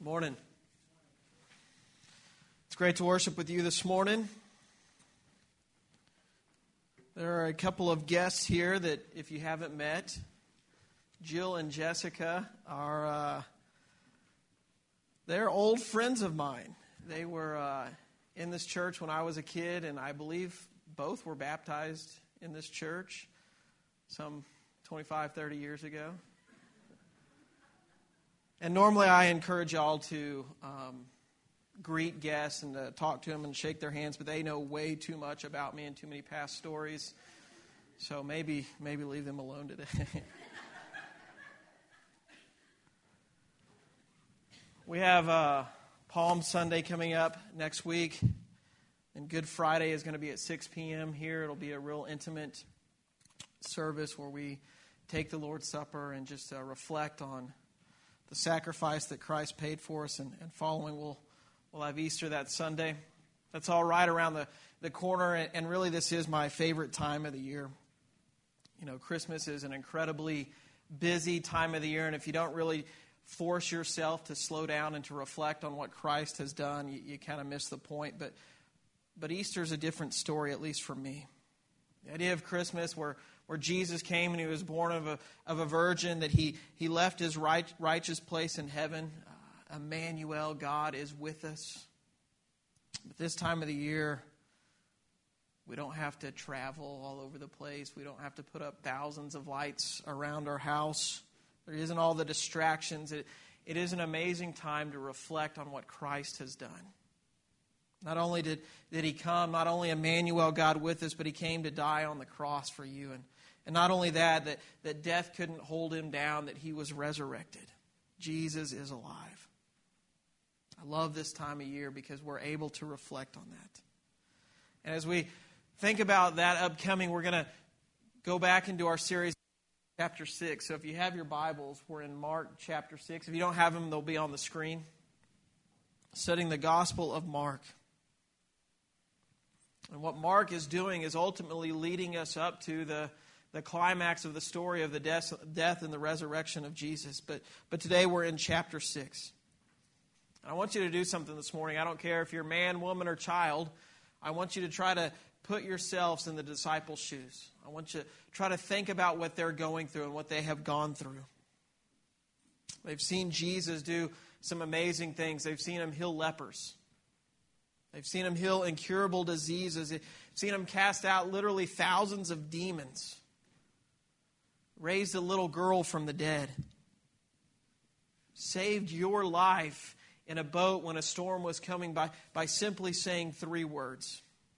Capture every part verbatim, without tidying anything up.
Morning. It's great to worship with you this morning. There are a couple of guests here that, if you haven't met, Jill and Jessica are, uh, they're old friends of mine. They were uh, in this church when I was a kid, and I believe both were baptized in this church some twenty-five, thirty years ago. And normally I encourage y'all to um, greet guests and to talk to them and shake their hands, but they know way too much about me and too many past stories. So maybe maybe leave them alone today. We have uh, Palm Sunday coming up next week, and Good Friday is going to be at six p.m. here. It'll be a real intimate service where we take the Lord's Supper and just uh, reflect on the sacrifice that Christ paid for us, and, and following we'll, we'll have Easter that Sunday. That's all right around the, the corner, and, and really this is my favorite time of the year. You know, Christmas is an incredibly busy time of the year, and if you don't really force yourself to slow down and to reflect on what Christ has done, you, you kind of miss the point. But, but Easter is a different story, at least for me. The idea of Christmas where where Jesus came and he was born of a of a virgin, that he, he left his right, righteous place in heaven. Uh, Emmanuel, God is with us. But this time of the year, we don't have to travel all over the place. We don't have to put up thousands of lights around our house. There isn't all the distractions. It, it is an amazing time to reflect on what Christ has done. Not only did, did he come, not only Emmanuel, God with us, but he came to die on the cross for you. And, and not only that, that, that death couldn't hold him down, that he was resurrected. Jesus is alive. I love this time of year because we're able to reflect on that. And as we think about that upcoming, we're going to go back into our series, chapter six. So if you have your Bibles, we're in Mark chapter six. If you don't have them, they'll be on the screen. Studying the Gospel of Mark. And what Mark is doing is ultimately leading us up to the, the climax of the story of the death, death and the resurrection of Jesus. But, but today we're in chapter six. And I want you to do something this morning. I don't care if you're man, woman, or child. I want you to try to put yourselves in the disciples' shoes. I want you to try to think about what they're going through and what they have gone through. They've seen Jesus do some amazing things. They've seen him heal lepers. They've seen him heal incurable diseases. They've seen him cast out literally thousands of demons. Raised a little girl from the dead. Saved your life in a boat when a storm was coming by, by simply saying three words.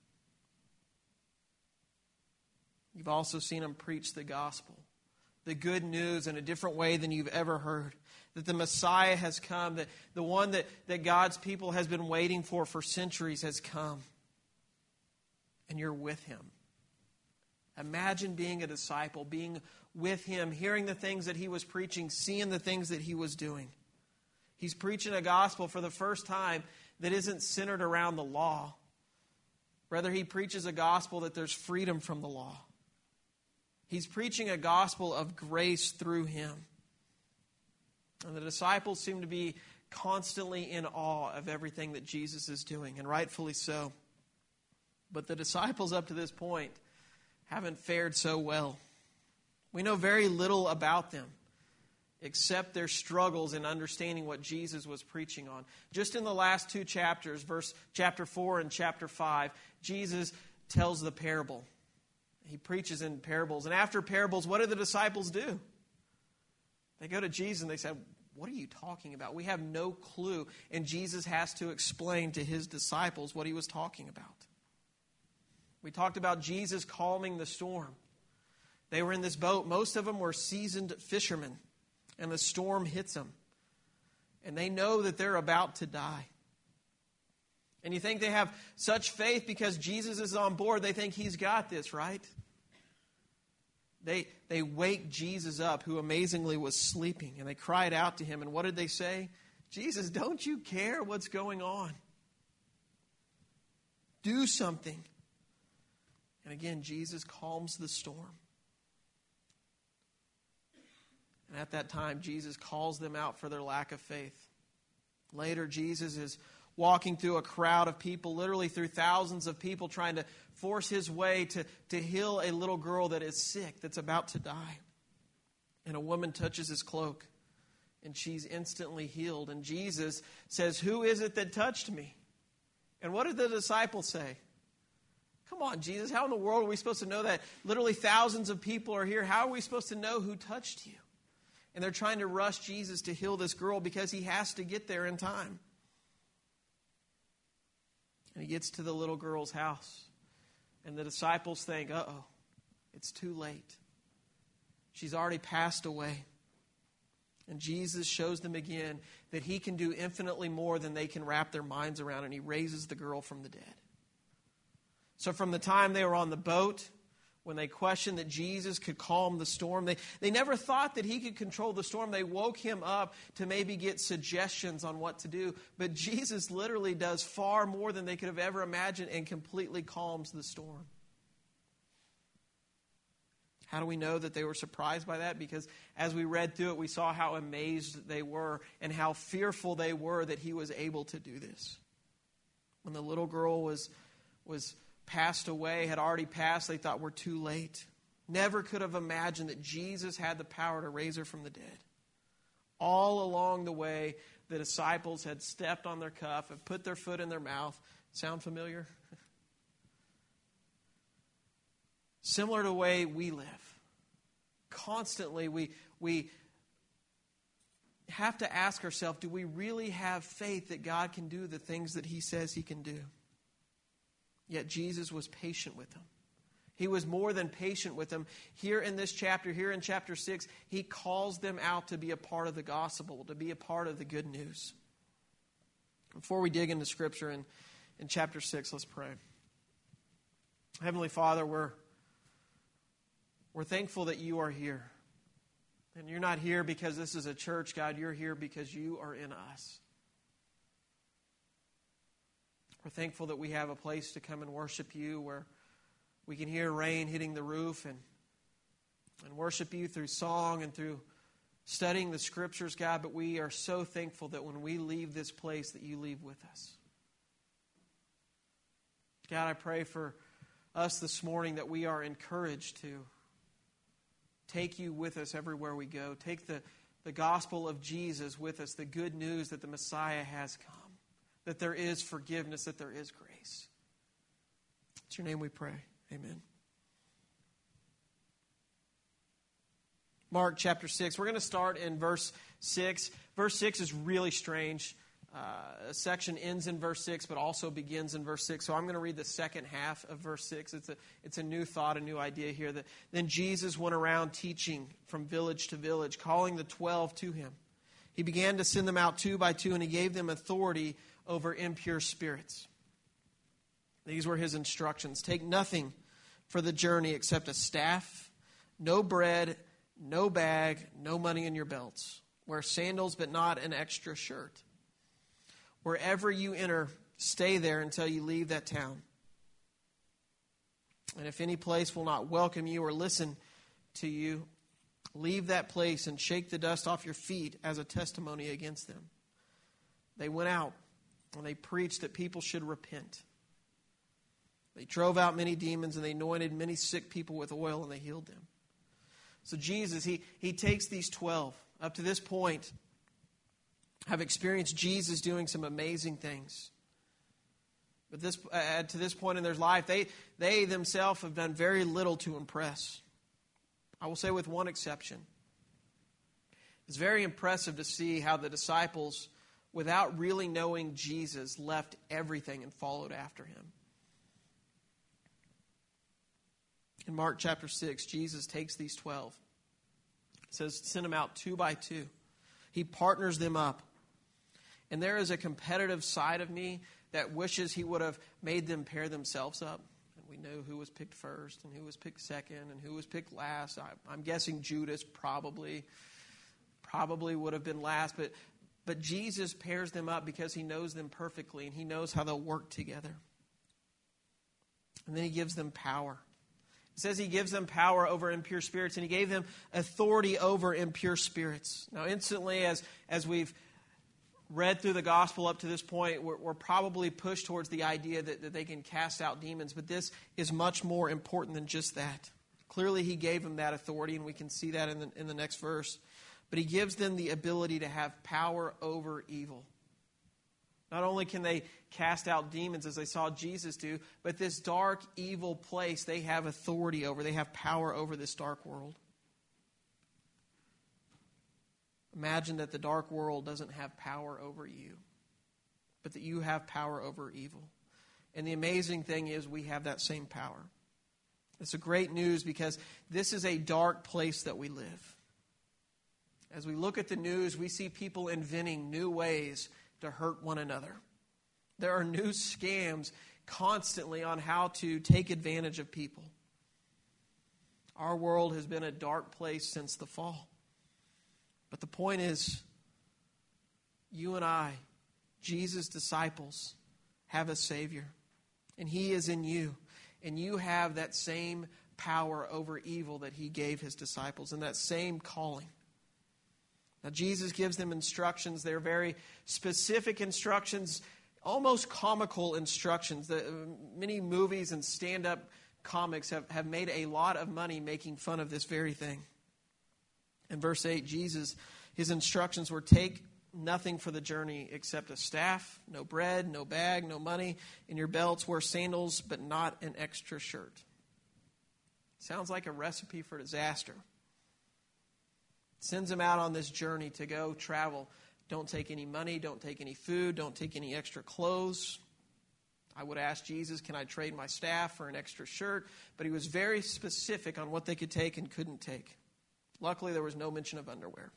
You've also seen him preach the gospel, the good news, in a different way than you've ever heard. That the Messiah has come, that the one that, that God's people has been waiting for for centuries has come. And you're with him. Imagine being a disciple, being with him, hearing the things that he was preaching, seeing the things that he was doing. He's preaching a gospel for the first time that isn't centered around the law. Rather, he preaches a gospel that there's freedom from the law. He's preaching a gospel of grace through him. And the disciples seem to be constantly in awe of everything that Jesus is doing, and rightfully so. But the disciples up to this point haven't fared so well. We know very little about them, except their struggles in understanding what Jesus was preaching on. Just in the last two chapters, verse chapter four and chapter five, Jesus tells the parable. He preaches in parables. And after parables, what do the disciples do? They go to Jesus and they say, what are you talking about? We have no clue. And Jesus has to explain to his disciples what he was talking about. We talked about Jesus calming the storm. They were in this boat. Most of them were seasoned fishermen. And the storm hits them. And they know that they're about to die. And you think they have such faith because Jesus is on board. They think he's got this, right? They, they wake Jesus up, who amazingly was sleeping. And they cried out to him. And what did they say? Jesus, don't you care what's going on? Do something. And again, Jesus calms the storm. And at that time, Jesus calls them out for their lack of faith. Later, Jesus is walking through a crowd of people, literally through thousands of people, trying to force his way to, to heal a little girl that is sick, that's about to die. And a woman touches his cloak, and she's instantly healed. And Jesus says, "Who is it that touched me?" And what did the disciples say? Come on, Jesus, how in the world are we supposed to know that? Literally thousands of people are here. How are we supposed to know who touched you? And they're trying to rush Jesus to heal this girl because he has to get there in time. And he gets to the little girl's house. And the disciples think, uh-oh, it's too late. She's already passed away. And Jesus shows them again that he can do infinitely more than they can wrap their minds around. And he raises the girl from the dead. So from the time they were on the boat, when they questioned that Jesus could calm the storm, they, they never thought that he could control the storm. They woke him up to maybe get suggestions on what to do. But Jesus literally does far more than they could have ever imagined and completely calms the storm. How do we know that they were surprised by that? Because as we read through it, we saw how amazed they were and how fearful they were that he was able to do this. When the little girl was, was passed away, had already passed, they thought, we're too late. Never could have imagined that Jesus had the power to raise her from the dead. All along the way, the disciples had stepped on their cuff, have put their foot in their mouth. Sound familiar? Similar to the way we live. Constantly, we, we have to ask ourselves, do we really have faith that God can do the things that he says he can do? Yet Jesus was patient with them. He was more than patient with them. Here in this chapter, here in chapter six, he calls them out to be a part of the gospel, to be a part of the good news. Before we dig into Scripture in, in chapter six, let's pray. Heavenly Father, we're We're thankful that you are here. And you're not here because this is a church, God. You're here because you are in us. We're thankful that we have a place to come and worship you where we can hear rain hitting the roof and, and worship you through song and through studying the Scriptures, God. But we are so thankful that when we leave this place that you leave with us. God, I pray for us this morning that we are encouraged to take you with us everywhere we go. Take the, the gospel of Jesus with us, the good news that the Messiah has come, that there is forgiveness, that there is grace. It's your name we pray. Amen. Mark chapter six. We're going to start in verse six. Verse six is really strange. Uh, a section ends in verse six, but also begins in verse six. So I'm going to read the second half of verse six. It's a, it's a new thought, a new idea here. That then Jesus went around teaching from village to village, calling the twelve to him. He began to send them out two by two, and he gave them authority over impure spirits. These were his instructions. Take nothing for the journey except a staff, no bread, no bag, no money in your belts. Wear sandals, but not an extra shirt. Wherever you enter, stay there until you leave that town. And if any place will not welcome you or listen to you, leave that place and shake the dust off your feet as a testimony against them. They went out and they preached that people should repent. They drove out many demons and they anointed many sick people with oil and they healed them. So Jesus, he, he takes these twelve. Up to this point, have experienced Jesus doing some amazing things. But this, uh, to this point in their life, they, they themselves have done very little to impress. I will say with one exception. It's very impressive to see how the disciples, without really knowing Jesus, left everything and followed after him. In Mark chapter six, Jesus takes these twelve. It says, send them out two by two. He partners them up. And there is a competitive side of me that wishes he would have made them pair themselves up. And we know who was picked first and who was picked second and who was picked last. I, I'm guessing Judas probably, probably would have been last. But, but Jesus pairs them up because he knows them perfectly and he knows how they'll work together. And then he gives them power. It says he gives them power over impure spirits and he gave them authority over impure spirits. Now instantly, as, as we've read through the gospel up to this point, we're, we're probably pushed towards the idea that, that they can cast out demons, but this is much more important than just that. Clearly, he gave them that authority, and we can see that in the, in the next verse. But he gives them the ability to have power over evil. Not only can they cast out demons as they saw Jesus do, but this dark, evil place they have authority over. They have power over this dark world. Imagine that the dark world doesn't have power over you, but that you have power over evil. And the amazing thing is we have that same power. It's a great news because this is a dark place that we live. As we look at the news, we see people inventing new ways to hurt one another. There are new scams constantly on how to take advantage of people. Our world has been a dark place since the fall. But the point is, you and I, Jesus' disciples, have a Savior. And He is in you. And you have that same power over evil that He gave His disciples, and that same calling. Now, Jesus gives them instructions. They're very specific instructions, almost comical instructions. The, many movies and stand-up comics have, have made a lot of money making fun of this very thing. In verse eight, Jesus, his instructions were, take nothing for the journey except a staff, no bread, no bag, no money. In your belts, wear sandals, but not an extra shirt. Sounds like a recipe for disaster. Sends them out on this journey to go travel. Don't take any money, don't take any food, don't take any extra clothes. I would ask Jesus, can I trade my staff for an extra shirt? But he was very specific on what they could take and couldn't take. Luckily, there was no mention of underwear.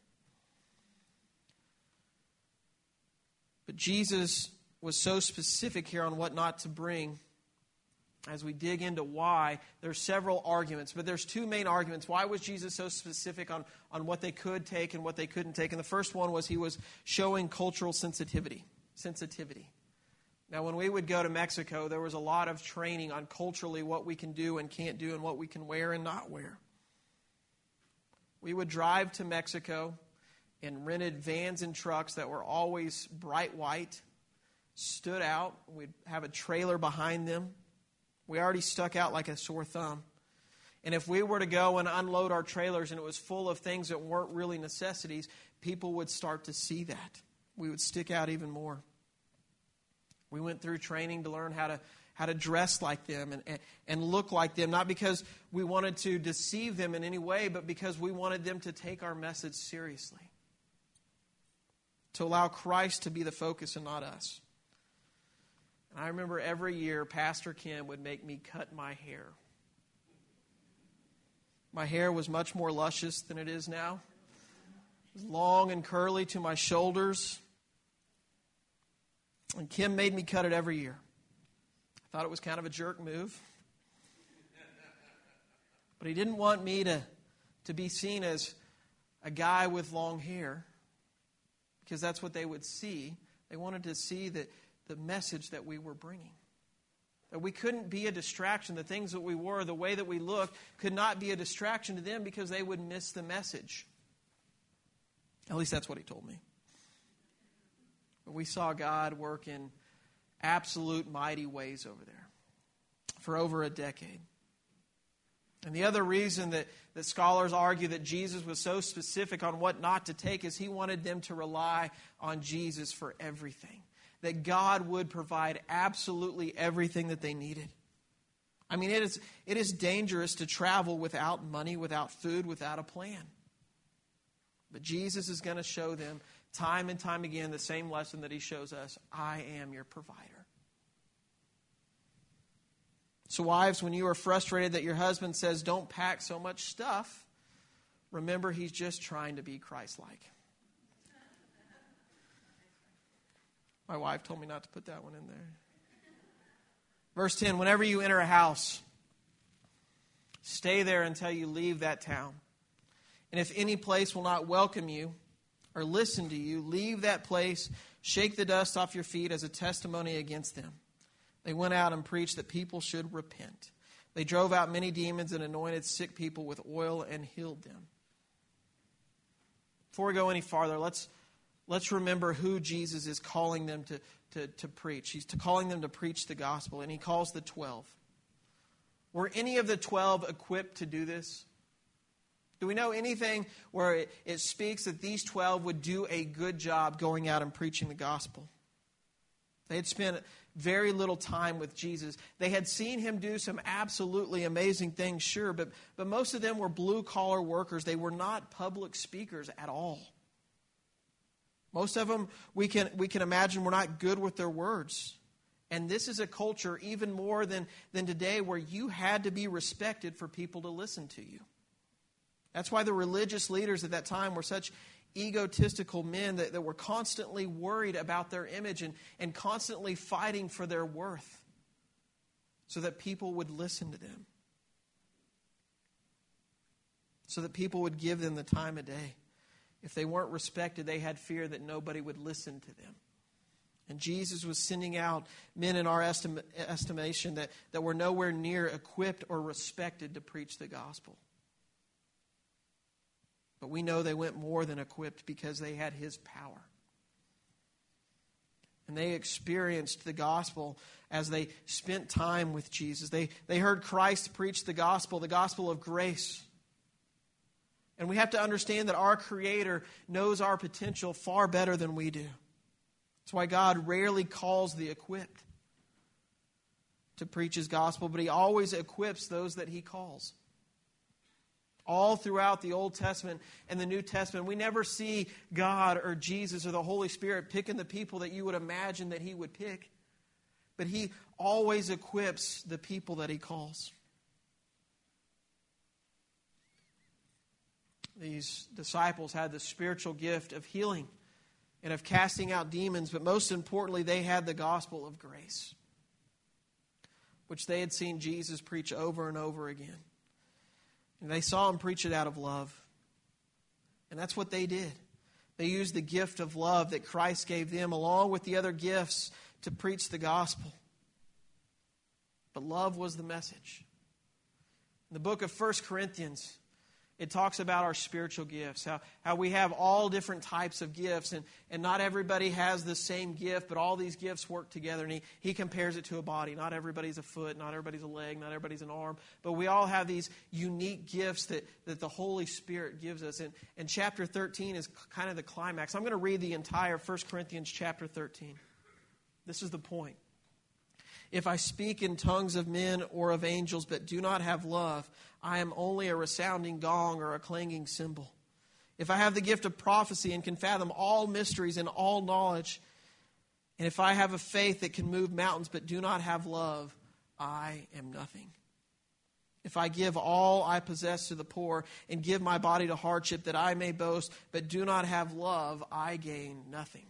But Jesus was so specific here on what not to bring. As we dig into why, there's several arguments, but there's two main arguments. Why was Jesus so specific on, on what they could take and what they couldn't take? And the first one was he was showing cultural sensitivity. Sensitivity. Now, when we would go to Mexico, there was a lot of training on culturally what we can do and can't do and what we can wear and not wear. We would drive to Mexico and rented vans and trucks that were always bright white, stood out. We'd have a trailer behind them. We already stuck out like a sore thumb. And if we were to go and unload our trailers and it was full of things that weren't really necessities, people would start to see that. We would stick out even more. We went through training to learn how to how to dress like them and, and, and look like them, not because we wanted to deceive them in any way, but because we wanted them to take our message seriously. To allow Christ to be the focus and not us. And I remember every year Pastor Kim would make me cut my hair. My hair was much more luscious than it is now. It was long and curly to my shoulders. And Kim made me cut it every year. I thought it was kind of a jerk move. But he didn't want me to, to be seen as a guy with long hair, because that's what they would see. They wanted to see that the message that we were bringing. That we couldn't be a distraction. The things that we wore, the way that we looked, could not be a distraction to them because they would miss the message. At least that's what he told me. But we saw God work in absolute mighty ways over there for over a decade. And the other reason that, that scholars argue that Jesus was so specific on what not to take is he wanted them to rely on Jesus for everything. That God would provide absolutely everything that they needed. I mean, it is, it is dangerous to travel without money, without food, without a plan. But Jesus is going to show them time and time again the same lesson that he shows us. I am your provider. So wives, when you are frustrated that your husband says don't pack so much stuff, remember he's just trying to be Christ-like. My wife told me not to put that one in there. Verse ten, whenever you enter a house, stay there until you leave that town. And if any place will not welcome you or listen to you, leave that place, shake the dust off your feet as a testimony against them. They went out and preached that people should repent. They drove out many demons and anointed sick people with oil and healed them. Before we go any farther, let's let's remember who Jesus is calling them to, to, to preach. He's to calling them to preach the gospel, and he calls the twelve. Were any of the twelve equipped to do this? Do we know anything where it, it speaks that these twelve would do a good job going out and preaching the gospel? They had spent very little time with Jesus. They had seen him do some absolutely amazing things, sure, but, but most of them were blue-collar workers. They were not public speakers at all. Most of them, we can, we can imagine, were not good with their words. And this is a culture, even more than, than today, where you had to be respected for people to listen to you. That's why the religious leaders at that time were such egotistical men that, that were constantly worried about their image and, and constantly fighting for their worth so that people would listen to them, so that people would give them the time of day. If they weren't respected, they had fear that nobody would listen to them. And Jesus was sending out men in our estim- estimation that, that were nowhere near equipped or respected to preach the gospel. But we know they went more than equipped because they had his power. And they experienced the gospel as they spent time with Jesus. They, they heard Christ preach the gospel, the gospel of grace. And we have to understand that our Creator knows our potential far better than we do. That's why God rarely calls the equipped to preach his gospel, but he always equips those that he calls. All throughout the Old Testament and the New Testament, we never see God or Jesus or the Holy Spirit picking the people that you would imagine that he would pick. But he always equips the people that he calls. These disciples had the spiritual gift of healing and of casting out demons, but most importantly, they had the gospel of grace, which they had seen Jesus preach over and over again. And they saw him preach it out of love. And that's what they did. They used the gift of love that Christ gave them along with the other gifts to preach the gospel. But love was the message. In the book of First Corinthians, it talks about our spiritual gifts, how, how we have all different types of gifts, and, and not everybody has the same gift, but all these gifts work together. And he, he compares it to a body. Not everybody's a foot, not everybody's a leg, not everybody's an arm, but we all have these unique gifts that, that the Holy Spirit gives us. And, and chapter thirteen is kind of the climax. I'm going to read the entire First Corinthians chapter thirteen. This is the point. If I speak in tongues of men or of angels, but do not have love, I am only a resounding gong or a clanging cymbal. If I have the gift of prophecy and can fathom all mysteries and all knowledge, and if I have a faith that can move mountains, but do not have love, I am nothing. If I give all I possess to the poor and give my body to hardship that I may boast, but do not have love, I gain nothing.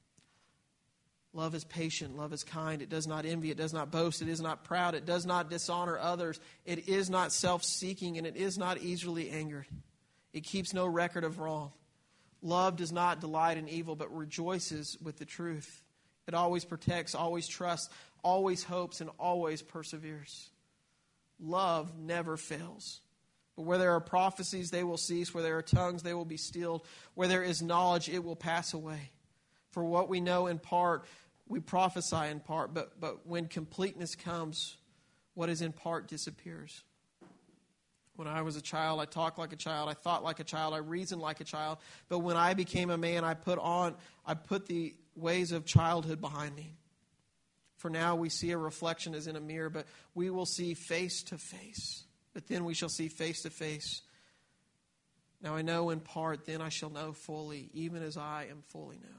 Love is patient. Love is kind. It does not envy. It does not boast. It is not proud. It does not dishonor others. It is not self-seeking, and it is not easily angered. It keeps no record of wrong. Love does not delight in evil, but rejoices with the truth. It always protects, always trusts, always hopes, and always perseveres. Love never fails. But where there are prophecies, they will cease. Where there are tongues, they will be stilled. Where there is knowledge, it will pass away. For what we know in part, we prophesy in part, but, but when completeness comes, what is in part disappears. When I was a child, I talked like a child, I thought like a child, I reasoned like a child. But when I became a man, I put on, I put the ways of childhood behind me. For now we see a reflection as in a mirror, but we will see face to face. But then we shall see face to face. Now I know in part, then I shall know fully, even as I am fully known.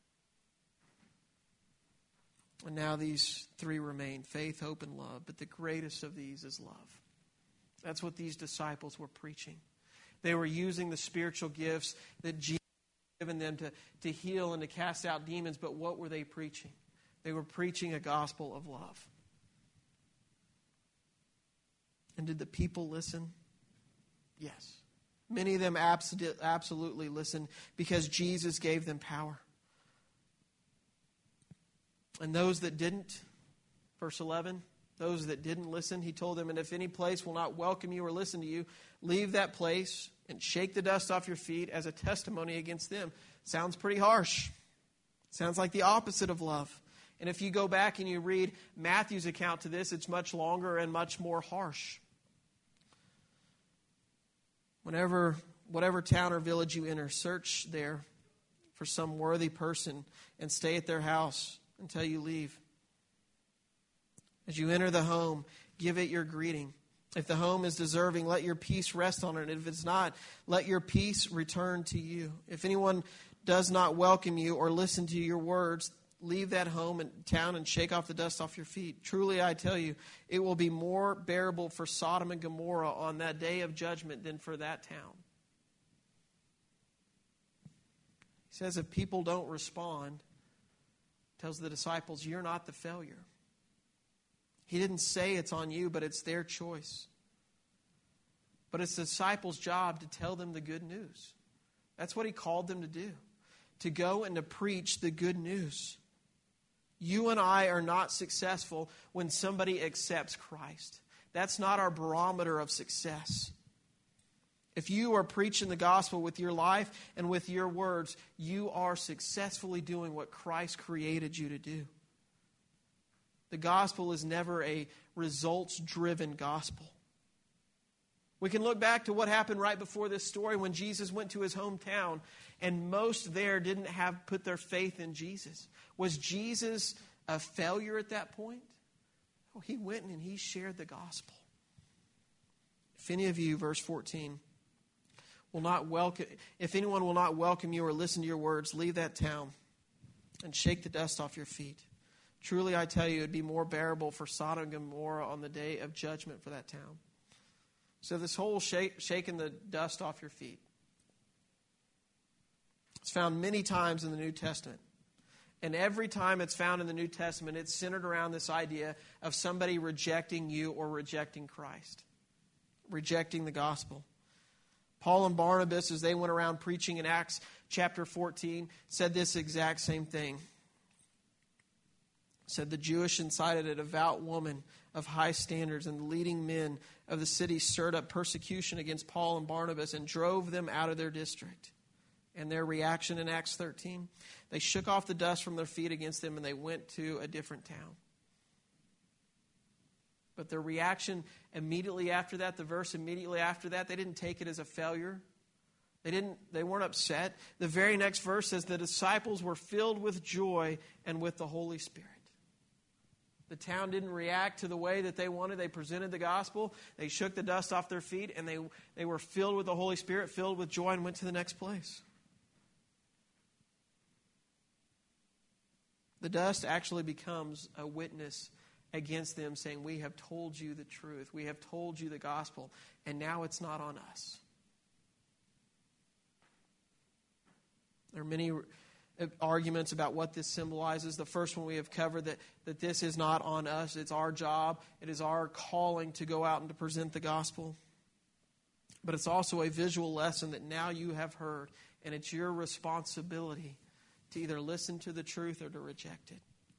And now these three remain, faith, hope, and love. But the greatest of these is love. That's what these disciples were preaching. They were using the spiritual gifts that Jesus had given them to, to heal and to cast out demons. But what were they preaching? They were preaching a gospel of love. And did the people listen? Yes. Many of them absolutely listened because Jesus gave them power. And those that didn't, verse eleven, those that didn't listen. He told them, and if any place will not welcome you or listen to you, leave that place and shake the dust off your feet as a testimony against them. Sounds pretty harsh. Sounds like the opposite of love. And if you go back and you read Matthew's account to this, it's much longer and much more harsh. Whenever, whatever town or village you enter, search there for some worthy person and stay at their house until you leave. As you enter the home, give it your greeting. If the home is deserving, let your peace rest on it. If it's not, let your peace return to you. If anyone does not welcome you or listen to your words, leave that home and town and shake off the dust off your feet. Truly, I tell you, it will be more bearable for Sodom and Gomorrah on that day of judgment than for that town. He says if people don't respond, tells the disciples, you're not the failure. He didn't say it's on you, but it's their choice. But it's the disciples' job to tell them the good news. That's what he called them to do, to go and to preach the good news. You and I are not successful when somebody accepts Christ. That's not our barometer of success. If you are preaching the gospel with your life and with your words, you are successfully doing what Christ created you to do. The gospel is never a results-driven gospel. We can look back to what happened right before this story when Jesus went to his hometown, and most there didn't have put their faith in Jesus. Was Jesus a failure at that point? Oh, he went and he shared the gospel. If any of you, verse fourteen, will not welcome, if anyone will not welcome you or listen to your words, leave that town and shake the dust off your feet. Truly, I tell you, it would be more bearable for Sodom and Gomorrah on the day of judgment for that town. So this whole shake, shaking the dust off your feet, it's found many times in the New Testament. And every time it's found in the New Testament, it's centered around this idea of somebody rejecting you or rejecting Christ, rejecting the gospel. Paul and Barnabas, as they went around preaching in Acts chapter fourteen, said this exact same thing. Said the Jewish incited a devout woman of high standards, and the leading men of the city stirred up persecution against Paul and Barnabas and drove them out of their district. And their reaction in Acts thirteen, they shook off the dust from their feet against them and they went to a different town. But their reaction immediately after that, the verse immediately after that, they didn't take it as a failure. They didn't. They weren't upset. The very next verse says the disciples were filled with joy and with the Holy Spirit. The town didn't react to the way that they wanted. They presented the gospel. They shook the dust off their feet, and they, they were filled with the Holy Spirit, filled with joy, and went to the next place. The dust actually becomes a witness against them, saying, we have told you the truth. We have told you the gospel, and now it's not on us. There are many arguments about what this symbolizes. The first one we have covered, that, that this is not on us. It's our job. It is our calling to go out and to present the gospel. But it's also a visual lesson that now you have heard, and it's your responsibility to either listen to the truth or to reject it.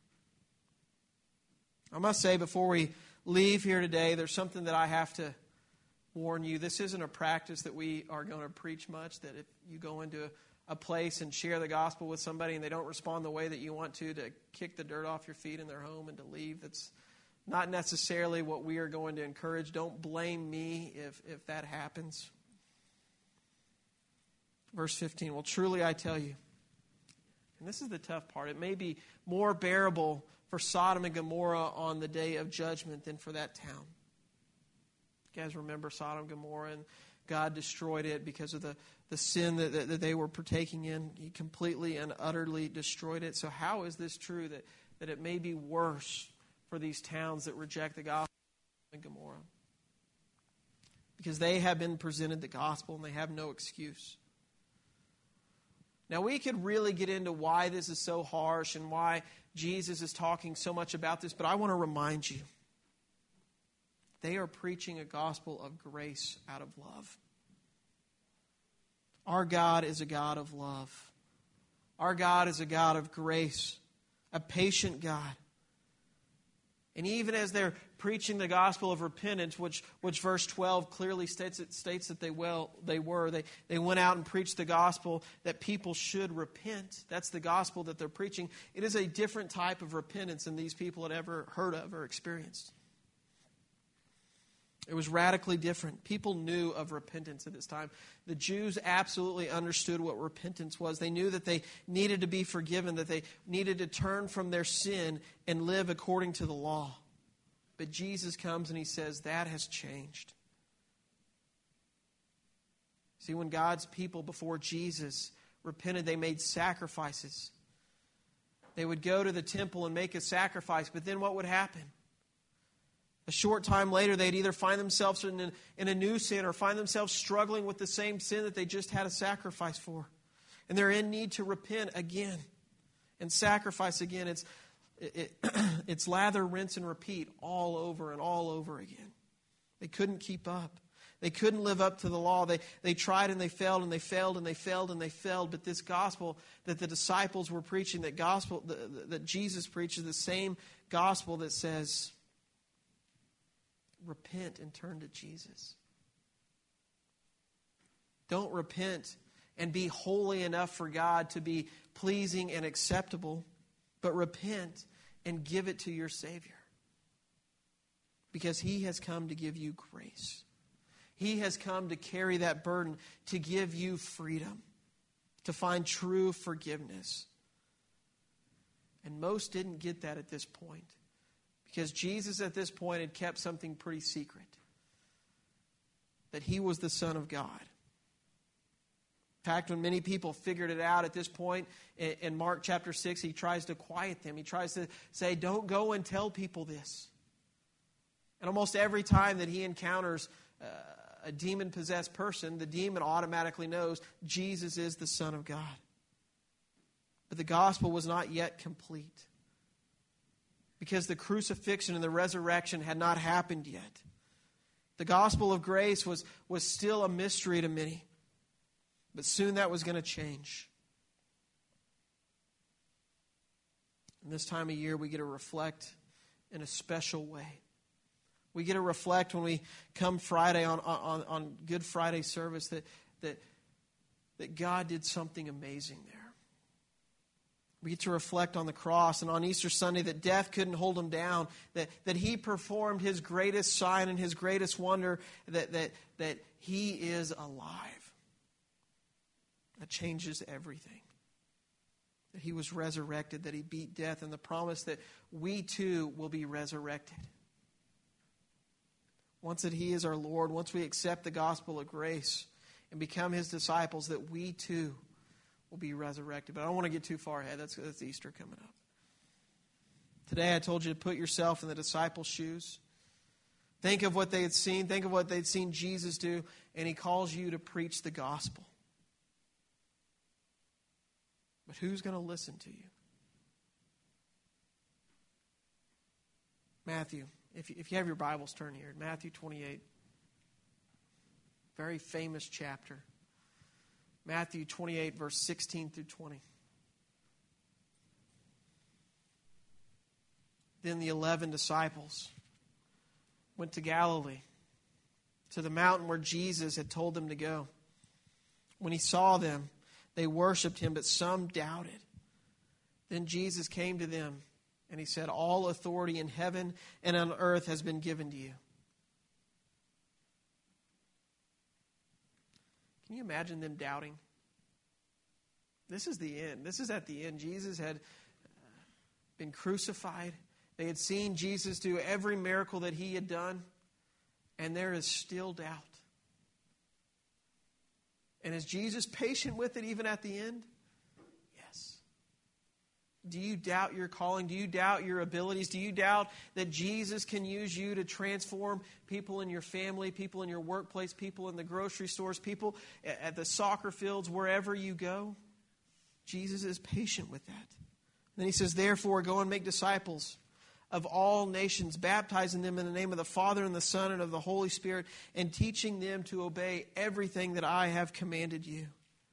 I must say, before we leave here today, there's something that I have to warn you. This isn't a practice that we are going to preach much, that if you go into a a place and share the gospel with somebody and they don't respond the way that you want to, to kick the dirt off your feet in their home and to leave. That's not necessarily what we are going to encourage. Don't blame me if, if that happens. Verse fifteen, well, truly I tell you, and this is the tough part, it may be more bearable for Sodom and Gomorrah on the day of judgment than for that town. You guys remember Sodom and Gomorrah, and God destroyed it because of the, the sin that, that, that they were partaking in. He completely and utterly destroyed it. So how is this true that, that it may be worse for these towns that reject the gospel in Gomorrah? Because they have been presented the gospel and they have no excuse. Now we could really get into why this is so harsh and why Jesus is talking so much about this, but I want to remind you, they are preaching a gospel of grace out of love. Our God is a God of love. Our God is a God of grace, a patient God. And even as they're preaching the gospel of repentance, which, which verse twelve clearly states, it states that they well they were, they, they went out and preached the gospel that people should repent. That's the gospel that they're preaching. It is a different type of repentance than these people had ever heard of or experienced. It was radically different. People knew of repentance at this time. The Jews absolutely understood what repentance was. They knew that they needed to be forgiven, that they needed to turn from their sin and live according to the law. But Jesus comes and he says, that has changed. See, when God's people before Jesus repented, they made sacrifices. They would go to the temple and make a sacrifice, but then what would happen? A short time later, they'd either find themselves in a, in a new sin or find themselves struggling with the same sin that they just had a sacrifice for. And they're in need to repent again and sacrifice again. It's, it, it, it's lather, rinse, and repeat all over and all over again. They couldn't keep up. They couldn't live up to the law. They, they tried and they failed and they failed and they failed and they failed. But this gospel that the disciples were preaching, that gospel that, that Jesus preaches, the same gospel that says, repent and turn to Jesus. Don't repent and be holy enough for God to be pleasing and acceptable, but repent and give it to your Savior. Because He has come to give you grace. He has come to carry that burden, to give you freedom, to find true forgiveness. And most didn't get that at this point. Because Jesus at this point had kept something pretty secret. That He was the Son of God. In fact, when many people figured it out at this point, in Mark chapter six, He tries to quiet them. He tries to say, don't go and tell people this. And almost every time that He encounters uh, a demon-possessed person, the demon automatically knows Jesus is the Son of God. But the gospel was not yet complete. Because the crucifixion and the resurrection had not happened yet. The gospel of grace was, was still a mystery to many. But soon that was going to change. In this time of year, we get to reflect in a special way. We get to reflect when we come Friday on, on, on Good Friday service that, that, that God did something amazing there. We get to reflect on the cross, and on Easter Sunday that death couldn't hold Him down, that, that He performed His greatest sign and His greatest wonder, that, that, that He is alive. That changes everything. That He was resurrected, that He beat death, and the promise that we too will be resurrected. Once that He is our Lord, once we accept the gospel of grace and become His disciples, that we too will be resurrected. But I don't want to get too far ahead. That's, that's Easter coming up. Today I told you to put yourself in the disciples' shoes. Think of what they had seen. Think of what they'd seen Jesus do. And He calls you to preach the gospel. But who's going to listen to you? Matthew. If you, if you have your Bibles, turn here. Matthew twenty-eight. Very famous chapter. Matthew twenty-eight, verse sixteen through twenty. Then the eleven disciples went to Galilee, to the mountain where Jesus had told them to go. When He saw them, they worshipped Him, but some doubted. Then Jesus came to them, and He said, all authority in heaven and on earth has been given to you. Can you imagine them doubting? This is the end. This is at the end. Jesus had been crucified. They had seen Jesus do every miracle that He had done. And there is still doubt. And is Jesus patient with it even at the end? Yes. Do you doubt your calling? Do you doubt your abilities? Do you doubt that Jesus can use you to transform people in your family, people in your workplace, people in the grocery stores, people at the soccer fields, wherever you go? Jesus is patient with that. Then He says, therefore, go and make disciples of all nations, baptizing them in the name of the Father and the Son and of the Holy Spirit, and teaching them to obey everything that I have commanded you.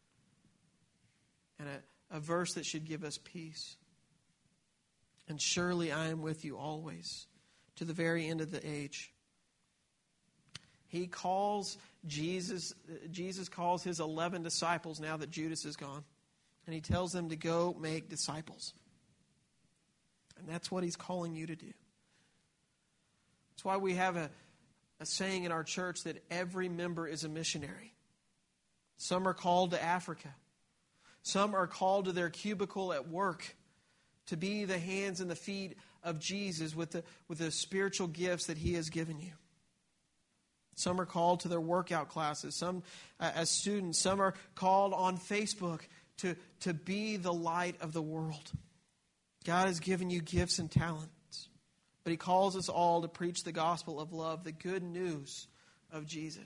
And a, a verse that should give us peace. And surely I am with you always, to the very end of the age. He calls Jesus, Jesus calls his eleven disciples now that Judas is gone. And he tells them to go make disciples. And that's what he's calling you to do. That's why we have a, a saying in our church that every member is a missionary. Some are called to Africa. Some are called to their cubicle at work to be the hands and the feet of Jesus with the, with the spiritual gifts that he has given you. Some are called to their workout classes. Some uh, as students. Some are called on Facebook to, to be the light of the world. God has given you gifts and talents. But he calls us all to preach the gospel of love, the good news of Jesus.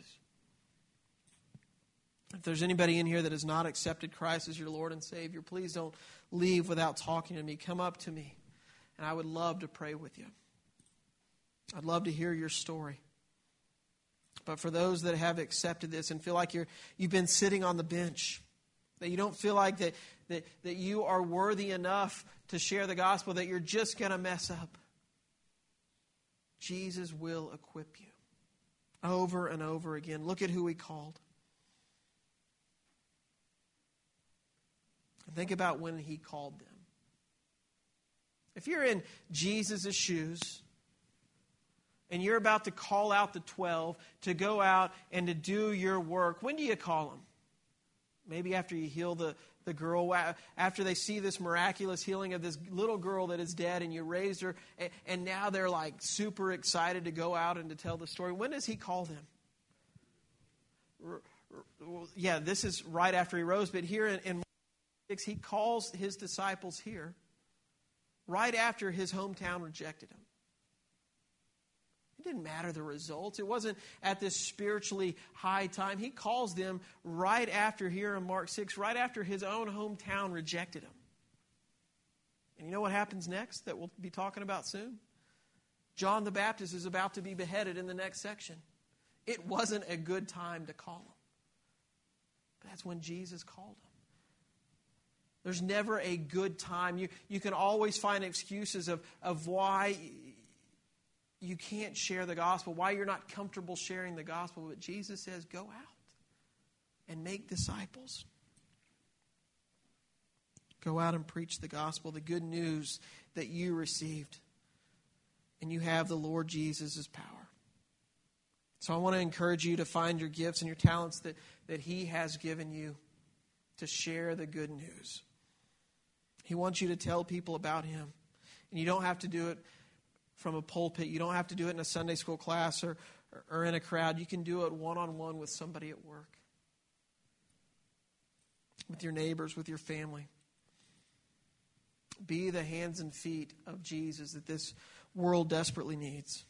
If there's anybody in here that has not accepted Christ as your Lord and Savior, please don't leave without talking to me. Come up to me, and I would love to pray with you. I'd love to hear your story. But for those that have accepted this and feel like you're, you've been sitting on the bench, that you don't feel like that, that, that you are worthy enough to share the gospel, that you're just going to mess up, Jesus will equip you over and over again. Look at who he called. And think about when he called them. If you're in Jesus' shoes and you're about to call out the twelve to go out and to do your work, when do you call them? Maybe after you heal the, the girl, after they see this miraculous healing of this little girl that is dead and you raised her, and, and now they're like super excited to go out and to tell the story. When does he call them? Yeah, this is right after he rose, but here in, in Mark six, he calls his disciples here right after his hometown rejected him. It didn't matter the results. It wasn't at this spiritually high time. He calls them right after here in Mark six, right after his own hometown rejected him. And you know what happens next that we'll be talking about soon? John the Baptist is about to be beheaded in the next section. It wasn't a good time to call him. But that's when Jesus called him. There's never a good time. You, you can always find excuses of, of why you can't share the gospel, why you're not comfortable sharing the gospel. But Jesus says, go out and make disciples. Go out and preach the gospel, the good news that you received. And you have the Lord Jesus' power. So I want to encourage you to find your gifts and your talents that, that he has given you to share the good news. He wants you to tell people about him. And you don't have to do it from a pulpit. You don't have to do it in a Sunday school class or, or, or in a crowd. You can do it one-on-one with somebody at work, with your neighbors, with your family. Be the hands and feet of Jesus that this world desperately needs.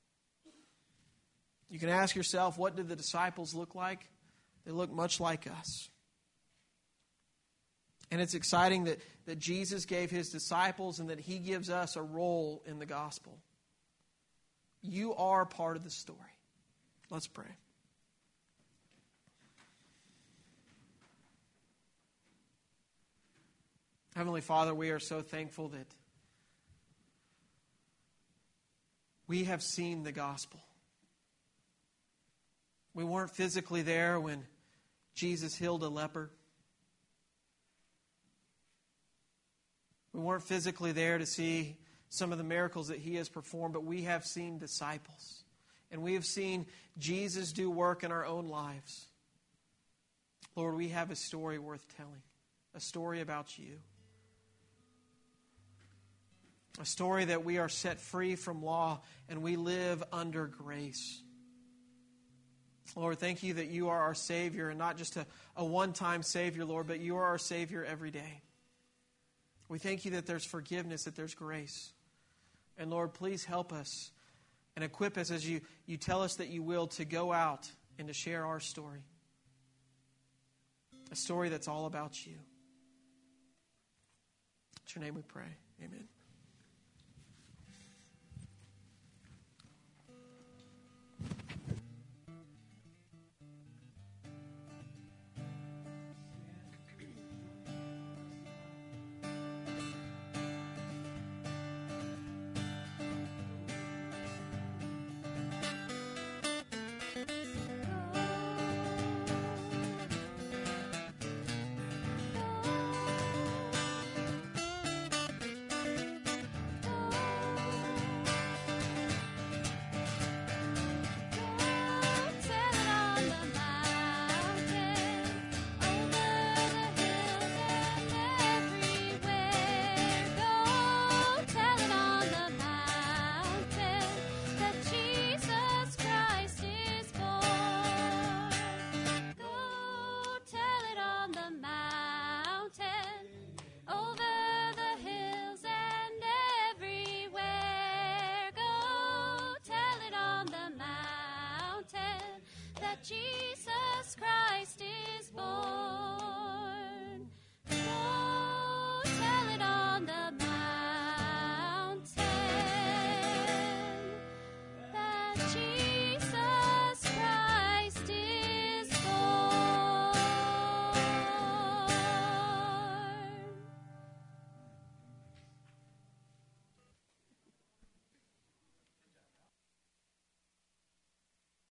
You can ask yourself, what did the disciples look like? They look much like us. And it's exciting that, that Jesus gave his disciples and that he gives us a role in the gospel. You are part of the story. Let's pray. Heavenly Father, we are so thankful that we have seen the gospel. We weren't physically there when Jesus healed a leper. We weren't physically there to see some of the miracles that he has performed, but we have seen disciples. And we have seen Jesus do work in our own lives. Lord, we have a story worth telling. A story about you. A story that we are set free from law and we live under grace. Lord, thank you that you are our Savior and not just a, a one-time Savior, Lord, but you are our Savior every day. We thank you that there's forgiveness, that there's grace. And Lord, please help us and equip us as you, you tell us that you will to go out and to share our story. A story that's all about you. In your name we pray. Amen.